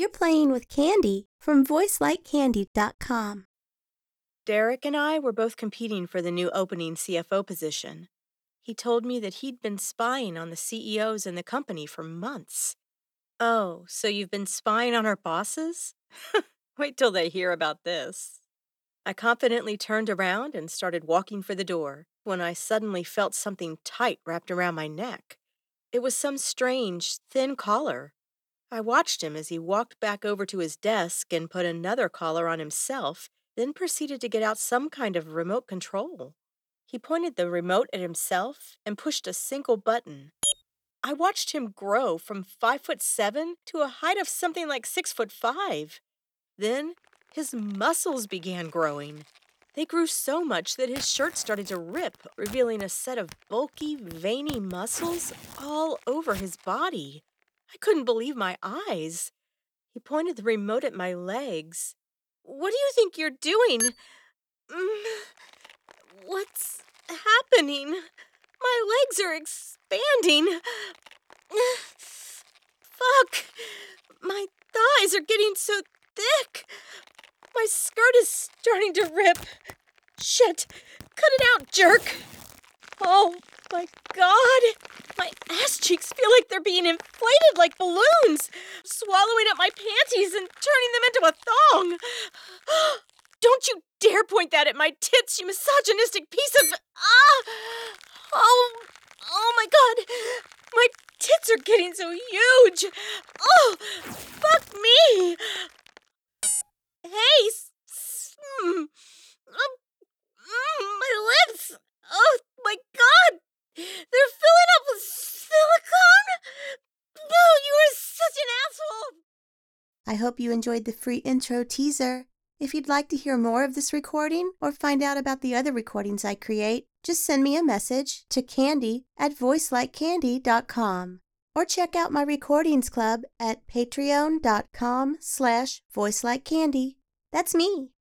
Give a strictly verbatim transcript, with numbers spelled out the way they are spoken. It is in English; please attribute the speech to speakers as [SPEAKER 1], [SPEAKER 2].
[SPEAKER 1] You're playing with Candy from voice like candy dot com.
[SPEAKER 2] Derek and I were both competing for the new opening C F O position. He told me that he'd been spying on the C E Os in the company for months. Oh, so you've been spying on our bosses? Wait till they hear about this. I confidently turned around and started walking for the door when I suddenly felt something tight wrapped around my neck. It was some strange, thin collar. I watched him as he walked back over to his desk and put another collar on himself, then proceeded to get out some kind of remote control. He pointed the remote at himself and pushed a single button. I watched him grow from five foot seven to a height of something like six foot five. Then his muscles began growing. They grew so much that his shirt started to rip, revealing a set of bulky, veiny muscles all over his body. I couldn't believe my eyes. He pointed the remote at my legs. "What do you think you're doing?" Mm, what's happening? My legs are expanding. Fuck! My thighs are getting so thick. My skirt is starting to rip. Shit! Cut it out, jerk! Oh my god! My ass cheeks feel like they're being inflated like balloons, swallowing up my panties and turning them into a thong. Don't you dare point that at my tits, you misogynistic piece of... Ah! Oh, oh my god! My tits are getting so huge! Oh, fuck me! Hey, s- s- mm, um, mm, my lips! Oh my god! They're filling up with silicone? No, you are such an asshole!
[SPEAKER 1] I hope you enjoyed the free intro teaser. If you'd like to hear more of this recording or find out about the other recordings I create, just send me a message to candy at voice like candy dot com or check out my recordings club at patreon dot com slash voice like candy. That's me.